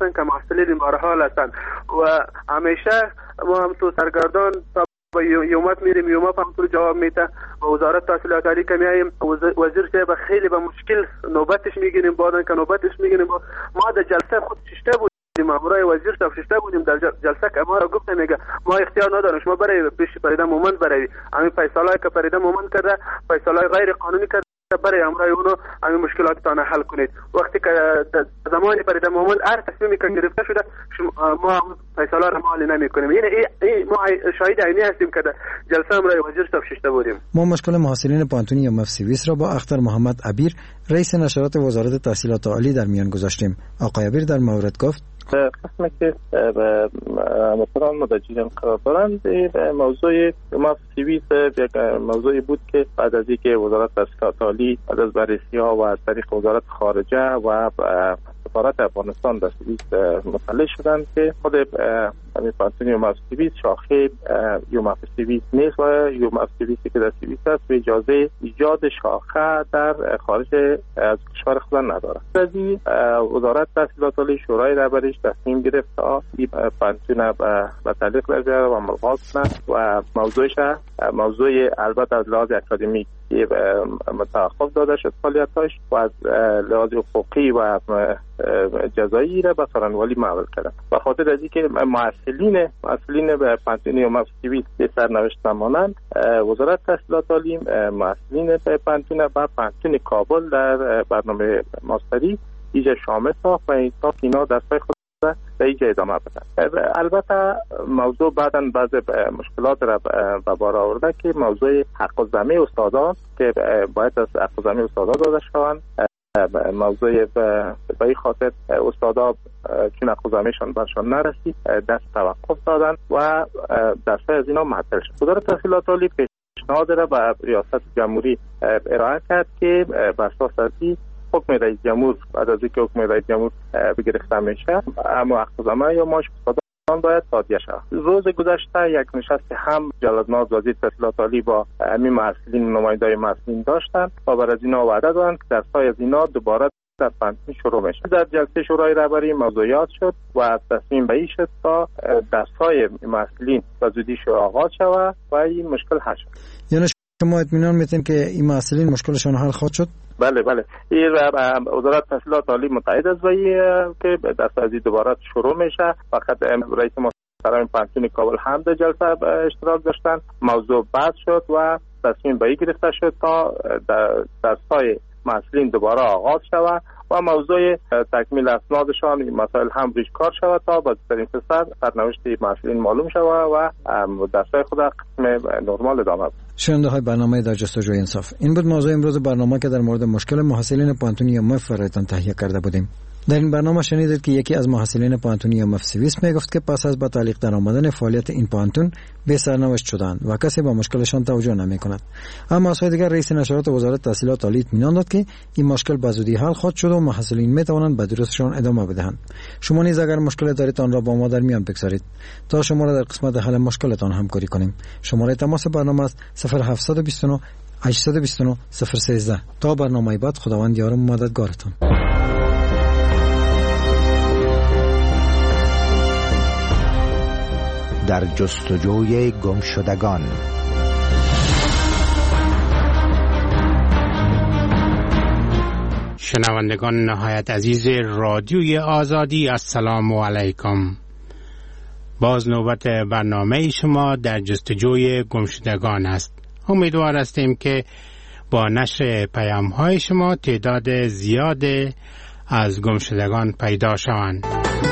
هستند که محصلین مارحال هستند و همیشه ما هم تو سرگردان با یومت میریم، یومت هم تو جواب میده و وزارت تحصیلات عالی که میایم وزیر صاحب خیلی به مشکل نوبتش میگیریم، بعدن که نوبتش میگیریم ما در جلسه خود ششته بودیم، امرای وزیر صاحب ششته بودیم در جلسه که ما را گفت میگه ما اختیار نداریم شما برای پیش پریده مومند برای همین فیصله که پریده مومند کرده فیصله غیر قانونی کرده برای امرای اونو همین مشکلاتتان حل کنید. وقتی که زمان پریده مومند هر تصمیمی که گرفته شده ما فیصله را مالی نمی کنیم. یعنی ما شاهد عینی هستیم که جلسه امرای وزیر صاحب ششته بودیم. ما مشکل محصلین پانتونی یا مفسویس را با اختر محمد عبیر رئیس نشرات وزارت تحصیلات عالی در میان گذاشتیم. آقای عبیر در مورد گفت قسمی که مثلا مدرجین قرار دارند موضوع مفسویس یک موضوعی بود که بعد از اینکه وزارت تحصیلات عالی بعد از بررسی ها و از طریق وزارت خارجه و سفارت افغانستان در سوئیس مطلع شدند که خود همین پانتونی و مفسویس شاخه یو مفسویس نیست و یو مفسویسی که در سوئیس است به اجازه ایجاد شاخه در خارج از کشور خود ندارد. از این وزارت تحصیلات عالی شورای رهبریش تصمیم گرفت تا این پانتون به تعلیق بگذاره و ملغا کنه و موضوع البته از لحاظ اکادمیک متوقف داده شد فعالیتاش و از لحاظ حقوقی و جزایی را به سرانوالی معول کردن. به خاطر از اینکه محصلین به پانتونی و مفسویس به سرنوشت نمانند وزارت تحصیلات عالی محصلین به پانتون و پانتون کابل در برنامه ماستری ایجا شامل ساخت و اینا دستای خود به اینجا ادامه بدن. البته موضوع بعداً بعض مشکلات را به بار آورده که موضوع حق الزحمه استادان که باید از حق الزحمه استادان داده شوند. موضوع به این خاطر استادا چون حق الزحمهشان برشان نرسید دست توقف دادن و درسای از اینا معطل شد. وزارت تحصیلات عالی پیشنهاد را به ریاست جمهوری ارائه کرد که بر اساس این حکم رئیس جمهور بعد از اینکه حکم رئیس جمهور بگرفته میشه اما حق الزحمه یا معاش استادان باید تادیه شود. روز گذشته یک نشست هم جلال‌ناز وزیر تحصیلات عالی با همین محصلین نمایندای محصلین داشتند و بر از اینا وعده دادند که درس‌های از اینا دوباره در پانتون شروع میشه. در جلسه شورای رهبری موضوعات شد و تصمیم به این شد تا درس‌های محصلین به زودی آغاز شود و این مشکل حل شد. یعنی شما اطمینان میتین که این محصلین مشکلشون حل خواهد شد؟ بله این وزارت تحصیلات عالی متعهد است که درس از دوباره شروع میشه. فقط رئیس محترم پانتون کابل هم در جلسه اشتراک داشتن. موضوع بحث شد و تصمیم به این گرفته شد تا درس‌های محصلین دوباره آغاز شود و موضوع تکمیل اسنادشان این مسائل هم ریش کار شود تا با در این سرنوشت محصلین معلوم شود و درس‌های خود قسم نرمال ادامه بده. شنونده های برنامه در جستجوی انصاف، این بود موضوع امروز برنامه که در مورد مشکل محصلین پانتونی یا مف برایتان تهیه کرده بودیم. در این برنامه شنیدید که یکی از محصلین پانتونی یا مفسویس میگفت که پس از با تعلیق در آمدن فعالیت این پانتون به سرنوشت شدند و کسی با مشکلشان توجه نمی کند. اما از سوی دیگر رئیس نشرات وزارت تحصیلات عالی اطمینان داد که این مشکل به زودی حل خواهد شد و محصلین می توانند به دروسشان ادامه بدهند. شما نیز اگر مشکل دارید آن را با ما در میان بگذارید تا شما را در قسمت حل مشکلتان همکاری کنیم. شماره تماس برنامه است 0729 829 013. تا برنامه بعد، خداوند یار و مددگارتان. در جستجوی گمشدگان. شنوندگان نهایت عزیز رادیوی آزادی، السلام علیکم. باز نوبت برنامه شما در جستجوی گمشدگان است. امیدوار هستیم که با نشر پیام‌های شما تعداد زیاد از گمشدگان پیدا شوند.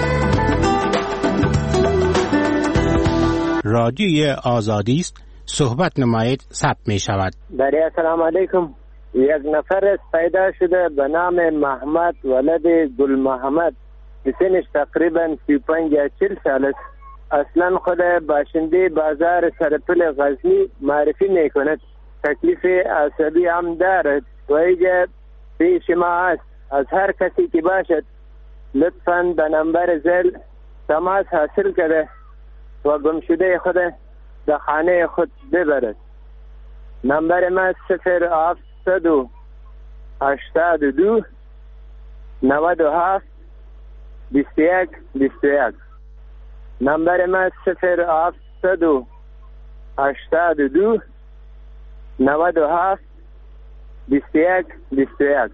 رادیوی آزادی است، صحبت نمایید، ثبت می شود. بله، السلام علیکم. یک نفر پیدا شده به نام محمد ولد گل محمد، سنش تقریبا 35 یا 40 سال است. اصلا خود باشنده بازار سرپل غزنی معرفی می کند. تکلیف عصبی هم دارد و اینجا پیش ما است. از هر کسی که باشد لطفاً به نمبر زل تماس حاصل کرده و گمشده خود در خانه خود ببرد. نمبر ما 082 97 21 21. نمبر من 0782 82 97 21 21.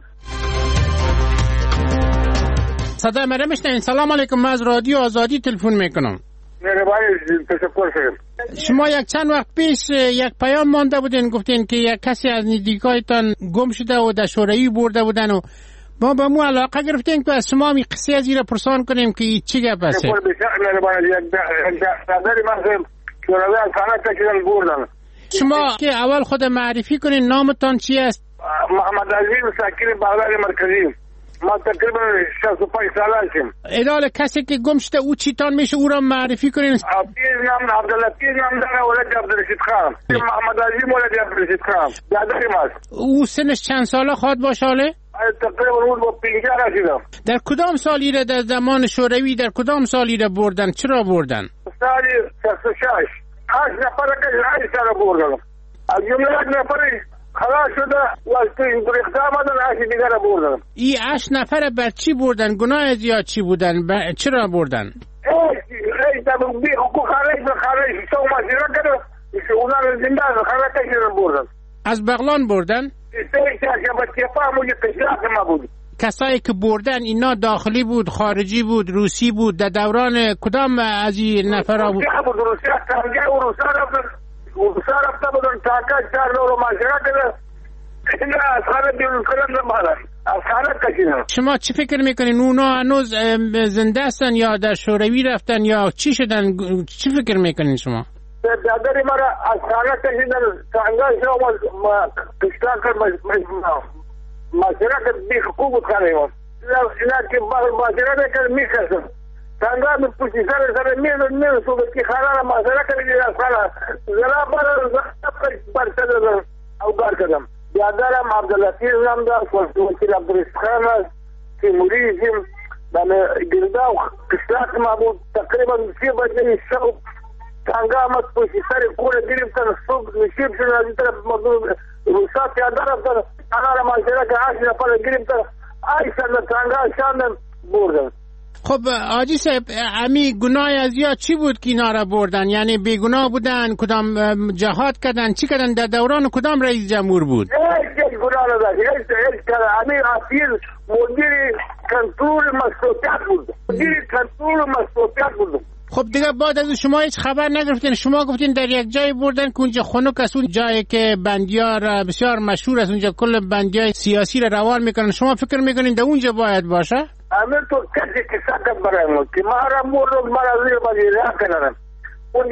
صدای مرا میشنوین؟ سلام علیکم، من از رادیو آزادی تلفن میکنم. تشکر شد. شما یک چند وقت پیش یک پیام مانده بودین، گفتین که یک کسی از نزدیکایتان گم شده و در شوروی برده بودن و ما به مو علاقه گرفتیم که از شما می قصه از این پرسان کنیم که چی گپ است. شما که اول خود معرفی کنین، نامتان چی است؟ محمد عزیز، ساکن بغداد مرکزی. ما تقریبا 65 ساله هستم. ادال کسی که گم شده او چیتان میشه، او را معرفی کنین. نام عبداللطیف نام داره، ولد عبدالرشید خان. محمد عزیز ولد عبدالرشید خان. دادری ماست. او سنش چند ساله خواهد باشه حاله؟ تقریبا اون با 50 رسیدم. در کدام سالی را در زمان شوروی در کدام سالی را بردن؟ چرا بردن؟ سالی 66. 8 نفر که 8 سال بردن. از جمله یک نفر خلاص شده و گریخته آمدن، 8 دیگر را بردن. این 8 نفر بر چی بردن؟ گناه زیاد چی بودن؟ چرا بردن؟ بی حقوق خارج سو مسیره کرده، اونا را زنده خلاص کشیدن بردن. از بغلان بردن؟ کسایی که بردن اینا داخلی بود، خارجی بود، روسی بود؟ در دوران کدام از این نفرها بود؟ روسی رفته بودن تاکا 4 دور معاشره کرده، اینا از خانه بیرون کردن نمارن، از خانه کشیدن. شما چی فکر میکنین؟ اونا هنوز زنده هستن یا در شوروی رفتن یا چی شدن؟ چی فکر میکنین شما؟ دادری مرا از خانه کشیدن، تانگا شما کشتان کرد معاشره کرد، بی حقوق بود خانه ایمان. اینا که معاشره نکرد میکشن. تانگا می پوشی سر میرن صورت کی خانه را معاشره کردی از خانه. زنا برسه دادن او کار کردم. یاددارم عبداللطیف نام دار، وکیل عبدالرشید خان است، تیموریزم، گردا و کشتان ما بود. تقریبا 3 بجه شب تانگا آمد پوشی سر کوره گرفتن، صبح نشیب شدن از این طرف روسا پیاده رفتن، آنها را معاشره که 8 نفر گرفتن، آیستن تانگا شاندن بردن. خب آجی صاحب، امی گناه از یا چی بود که اینا را بردن؟ یعنی بیگناه بودن؟ کدام جهاد کردن؟ چی کردن؟ در دوران کدام رئیس جمهور بود؟ هیچ گناه نداشت. امی حفیظ مدیر کنترل مصروفیات بود. خب دیگه بعد از شما هیچ خبر نگرفتین؟ شما گفتین در یک جای بردن که اونجا خنک است، اون جایی که بندیار بسیار مشهور است، اونجا کل بندیای سیاسی را روان میکنن. شما فکر میکنین در اونجا باید باشه؟ امیر تو کسی که ساکت برایم که ما را مورد مرا زیر بازی راه کنن. اون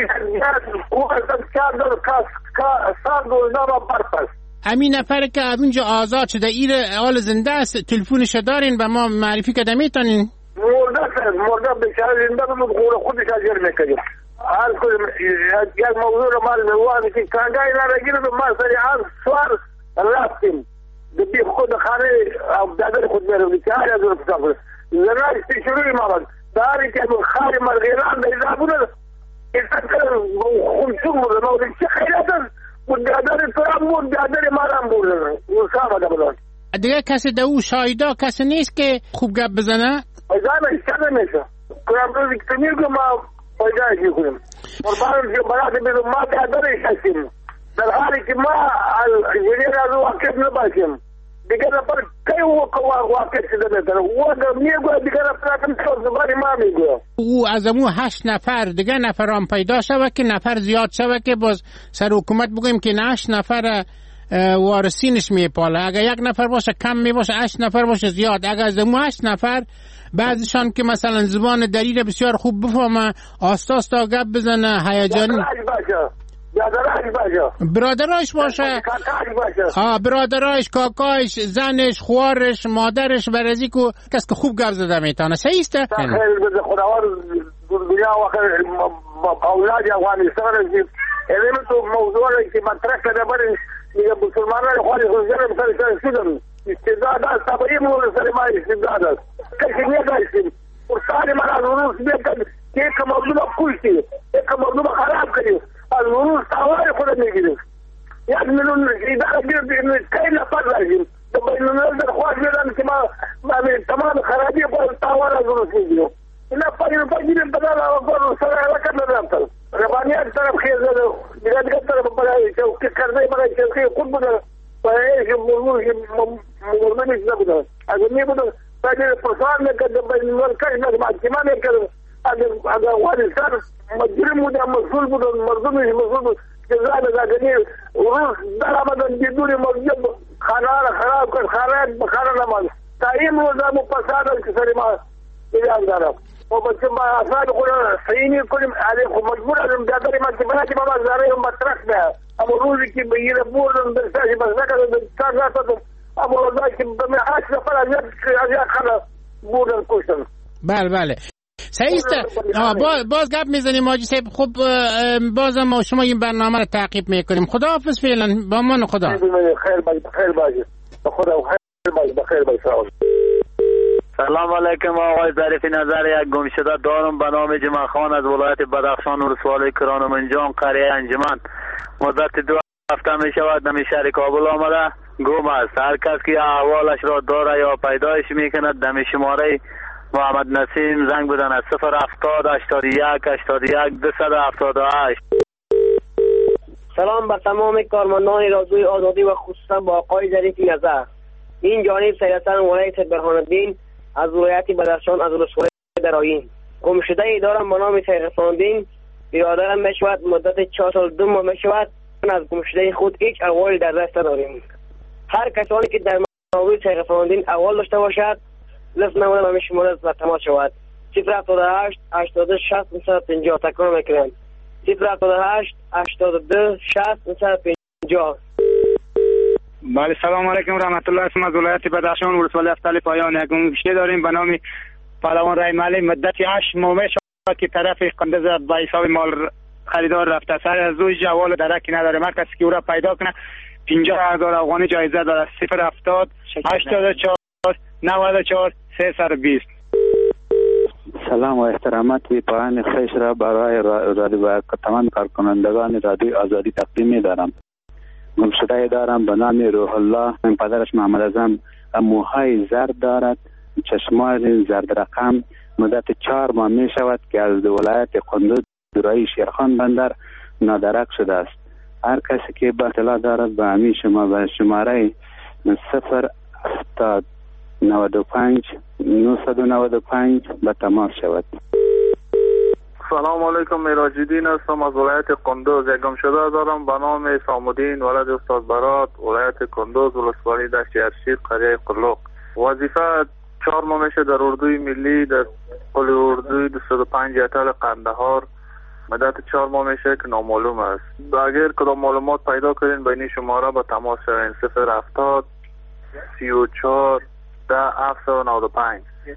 سال روزنامه برپس. همین نفر که از اونجا آزاد شده ایر حال زنده است، تلفونش دارین به ما معرفی کده میتونین؟ مرده بچاره زنده بود، خودش اجر میکنیم. هر کنیم یک موضوع رو مال میوانی که کانگای نرگیر به ما سری آن سوار رفتیم. بی خود خانه دادر خود میرونی که هر از رو پسا کنه. زناشتی شروعی مامد داری که خاری مرغیران دیده بوده ایسان که خونسون بوده نوزی چه خیلیت است بود دادر تو هم بود دادر ما هم بوده روسا آمده بودن. دیگه کسی دو شایده کسی نیست که خوب گپ بزنه؟ ایزانه ایسانه میشه کنم روزی که میگو ما پایدهش میکنیم قربانم که برات بیدو ما دادرش هستیم در حالی که ما جنیر از واقف نباشیم دیگر نفر کی واقع شده میتونه و میگو دیگر نفر کم زبانی ما میگو او از امو 8 نفر دیگر نفر هم پیدا شوه که نفر زیاد شوه که باز سر حکومت بگویم که 8 نفر وارثینش میپاله. اگر یک نفر باشه کم میباشه، 8 نفر باشه زیاد. اگر از امو 8 نفر بعضیشان که مثلا زبان دلیل بسیار خوب بفهمه، آستا گپ بزنه، هیجانی برادرش باشه، برادرش، کاکایش، زنش، خوارش، مادرش، برازی که کس که خوب گپ زده میتونه. صحیح است؟ خیلی بده خداوند دنیا و آخر اولاد افغانستان علم تو موضوع که مطرح کرده برای مسلمانان خواهی خوزنم سر شدم استعداد است طبعی مورد سر ما استعداد است کسی نیداشتیم فرصانی من از روز بیتن که یک مردم کشتی یک مردم خراب کنیم از روز تاوار خود میگیریم 1 میلیون اداره گرد که نفر داشتیم بین الملل درخواست میدن که ما تمام خرابی خود تاوان از درست میگیریم. اینا پاگیریم بدل آقا سر علاقه ندارم تل ربانیت طرف خیز دیگه طرف برای که کرده برای که خود بودن برای مرمونش نبودن اگر می بودن باید پرسان میکرد بین الملل کش محکمه میکرد اگر افغانستان مجرم بودن مسئول بودن مردمش مسئول بود جزا نزاگنی روز در آمدن بدون مسجد خانه را خراب کرد خانه نماز تا این روز هم پسادن که سر ما ایران دارم و بچه ما اصلا خود صحیح نی کنیم علی خود مجبور ازم جاداری ما که بنا که ما زاره مطرح ده اما روزی که بگیره بردن درستاشی بس نکردن چار ناتدن اما روزی که بمی 8 نفر از یک خانه بردن کشتن. بله صحیح است. باز گپ میزنیم حاجی صاحب. خب بازم ما شما این برنامه رو تعقیب میکنیم. خداحافظ فعلا. با من خدا. خیر باشه. خدا خیر باشه. سلام علیکم آقای ظریفی نظر یک گمشده دارم به نام جمع خان از ولایت بدخشان ولسوالی کرانمنجان قریه انجمن. مدت 2 هفته می شود نمی شهر کابل آمده گم است. هر کس که احوالش را داره یا پیدایش میکند دمی شماره محمد نسیم زنگ بدن از 070 81 81 278. سلام بر تمام کارمندان رادیوی آزادی و خصوصا با آقای ظریفی نظر. این جانب سید حسن ولایت برهان الدین از ولایت بدخشان از ولسوالی درایین. گمشده ای دارم به نام سید حسن الدین. برادرم میشود مدت 4 سال 2 ماه میشود. از گمشده خود هیچ احوالی در دست نداریم. هر کسانی که در مورد سید حسن الدین احوال داشته باشد لطف نموده به شماره و تماس شود. 078 82 60 950. تکرار میکنم 078 82 60 950. بله سلام علیکم رحمت الله. اسم از ولایت بدخشان ولسوالی افتال پایان. یک گمشده داریم به نام پهلوان رای مالی. مدت 8 ماه میشود که طرف قندز با حساب مال خریدار رفته. سر از روی جوال درکی نداره. هر کسی که او را پیدا کنه 50,000 افغانی جایزه داره. 070 84 94 320. سلام و احترامات و پایان خیش را برای رادیو و تمام کارکنندگان رادیو آزادی تقدیم می دارم. گمشده دارم به نام روح الله. من پدرش محمد اعظم موهای زرد دارد، چشمان زرد رقم. مدت 4 ماه می شود که از ولایت قندوز درای شیرخان بندر نادرک شده است. هر کسی که به اطلاع دارد به همین شما به شماره 070 95 995 به تماس شود. سلام علیکم. میراج‌الدین هستم از ولایت قندوز. یک گمشده دارم به نام سامودین ولد استاد برات ولایت قندوز ولسوالی دشت ارشید قریه قلوق. وظیفه 4 ماه میشه در اردوی ملی در قل اردوی 205 اتل قندهار. مدت 4 ماه میشه که نامعلوم است. اگر کدام معلومات پیدا کنین بین شماره به تماس شوین 070 34 795.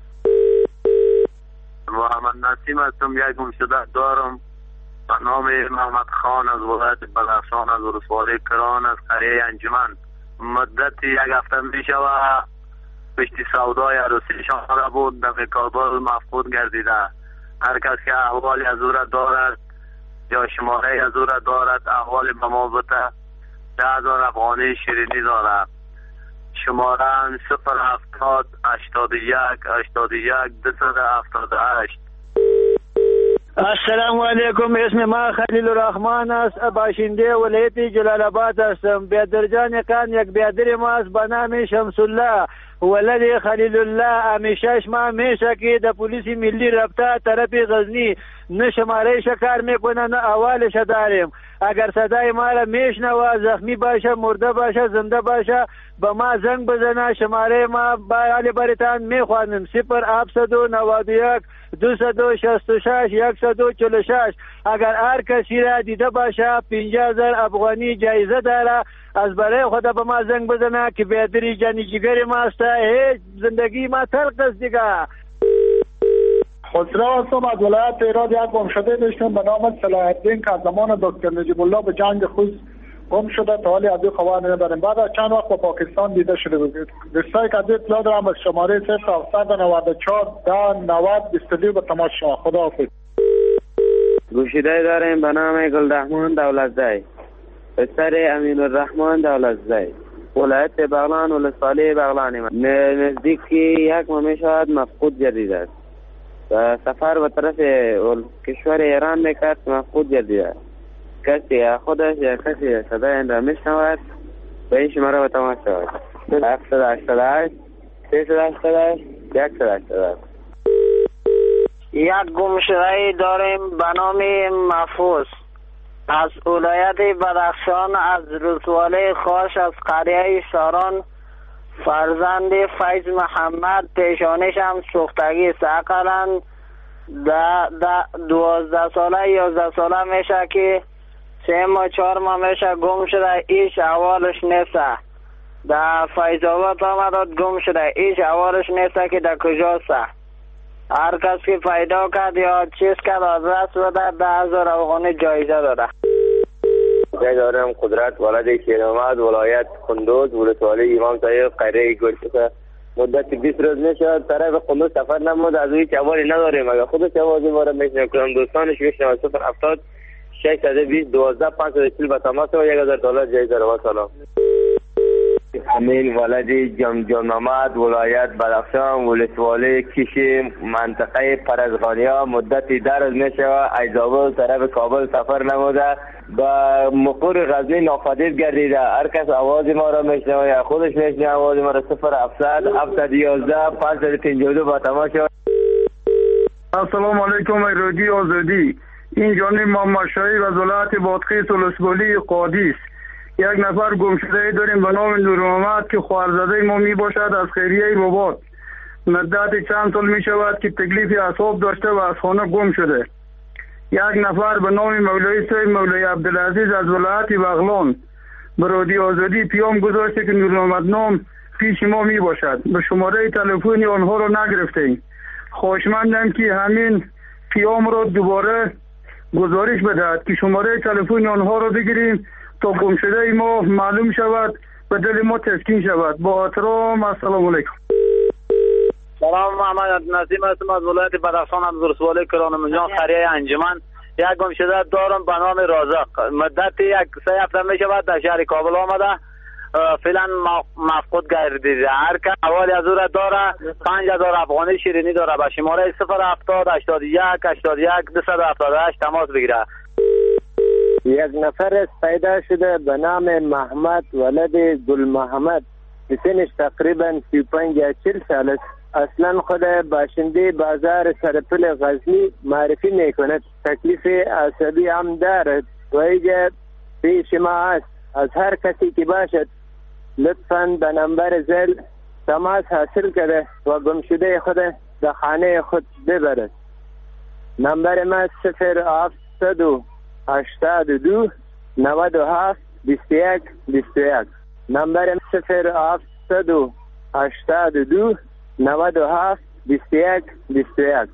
محمد نسیم هستم. یک گمشده دارم به نام محمد خان از ولایت بدخشان از ولسوالی کران از قریه انجمن. مدت 1 هفته می شود پشت سودای عروسیشان را بود در کابل مفقود گردیده. هر کس که احوالی از او را دارد یا شماره از او را دارد احوالی به ما بده 10,000 افغانی شیرینی دارد. شماره 070 81 81 278. السلام علیکم. اسم ما خلیل الرحمن است. باشنده ولایت جلال آباد هستم. بیادرجان کان یک بیادر ما است به نام شمس الله ولد خلیل الله. همیشه ما میشه که د پلیس ملی رابطه طرف غزنی نه شماره کار میکنه نه احوالش داریم. اگر صدای ما را میشنوه زخمی باشه مرده باشه زنده باشه به ما زنگ بزنه. شماره ما با علی بریتان میخوانم 071 266 146. اگر هر کسی را دیده باشه 50,000 افغانی جایزه داره. از برای خدا به ما زنگ بزنه که بیادری جانی جگر ما است. هیچ زندگی ما تلق است دیگه. خسرو هستم از ولایت ایران. یک گمشده داشتم به نام صلاح الدین که از زمان دکتر نجیب الله به جنگ خود گم شده. تا حالی از او خبر نداریم. بعد از چند وقت به پاکستان دیده شده بود. دوستایی که از اطلاع دارم از شماره 094 10 90 22 به تماس شما. خداحافظ. گمشده داریم به نام گلرحمان دولتزی پسر امین الرحمن دولتزی. ولایت بغلان ولسوالی بغلان نزدیک 1 ماه می شود مفقود گردیده است و سفر به طرف کشور ایران میکرد مفقود گردیده است. کسی خودش یا کسی صدای این را میشنود به این شماره به تماس شود 788 388 188. یک گمشده داریم به نام محفوظ از ولایت بدخشان، از رسواله خاش، از قریه شاران. فرزند فیض محمد، پیشانش هم سوختگی است. اقلا 12 ساله 11 ساله میشه که 3 ماه 4 ماه میشه گم شده، ایش احوالش نیست. در فیض آباد آمد گم شده، ایش احوالش نیست که در کجاست. هر کس که پیدا کرد یا چیز کرد آدرس بده 10,000 افغانی جایزه داده. جای دارم قدرت ولد شیرآمد، ولایت کندوز، ولسوالی امام طاهر، قریه گلشته. مدت 20 روز میشه طرف کندوز سفر نمود، از اوی چوالی نداریم. اگر خودش آوازی ما را میشنم کنم دوستانش میشنم 070 620 12 540 به تماس و $1,000 جایزه رو. سلام. امین ولدی جان محمد، ولایت بدخشان، ولسوالی کشیم، منطقه پرزغانیا. مدتی 10 روز میشه از آباد طرف کابل سفر نموده، با مقر غزنی ناپدید گردیده. هر کس آواز ما را میشنوه یا خودش میشنوه آواز ما را 0700 711 552 با تماس شد. السلام علیکم رادیو آزادی. این جانب محمد شایب از ولایت بادغیس ولسوالی قادیس. یک نفر گمشده داریم به نام نور محمد که خواهرزاده ما می باشد از خیریه بابات. مدت چند سال می شود که تکلیف اعصاب داشته و از خانه گم شده. یک نفر به نام مولوی صاحب مولوی عبدالعزیز از ولایت بغلان به رادیو آزادی پیام گذاشته که نور محمد نام پیش ما می باشد. به شماره تلفن آنها را نگرفتیم. خواهشمندم که همین پیام را دوباره گزارش بدهد که شماره تلفن آنها را بگیریم تا گمشده ما معلوم شود و دل ما تسکین شود. با احترام السلام علیکم. سلام، محمد نسیم هستم از ولایت بدخشان، از رسوالی کرانمجان، قریه انجمن. یک گمشده دارم به نام رازق. مدت 3 هفته می شود در شهر کابل آمده، فعلا مفقود گردیده. هر که حوالی از او را داره 5,000 افغانی شیرینی داره. به شماره 070 81 81 278 تماس بگیره. یک نفر پیدا شده به نام محمد ولد گل محمد، سنش تقریبا 35 یا 40 سال است. اصلا خود باشنده بازار سرپل غزنی معرفی میکند. تکلیف عصبی هم دارد و اینجا پیش ما است. از هر کسی که باشد لطفاً به نمبر زل تماس حاصل کرده و گمشده خود به خانه خود ببرد. نمبر ما 072 82 97 21 21. نمبر 072 82 97 21 21.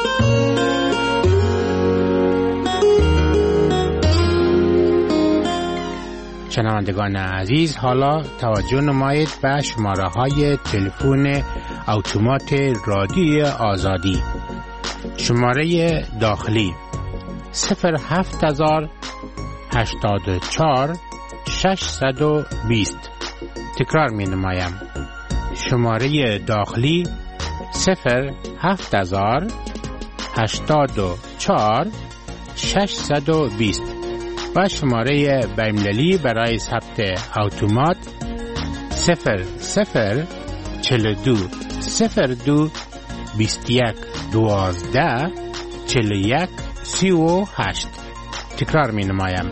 شنوندگان عزیز، حالا توجه نمایید به شماره های تلفن اتومات رادیو آزادی. شماره داخلی 07000 84 620. تکرار می نمایم. شماره داخلی 07000 84 620 و شماره بین‌المللی برای ثبت اتومات 0042 02 21 12 41 38. تکرار می نمایم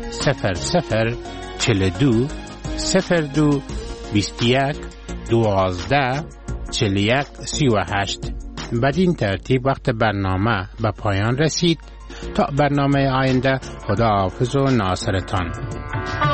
0042 02 21 12 41 38. بدین ترتیب وقت برنامه به پایان رسید. تا برنامه آینده، خدا حافظ و ناصرتان.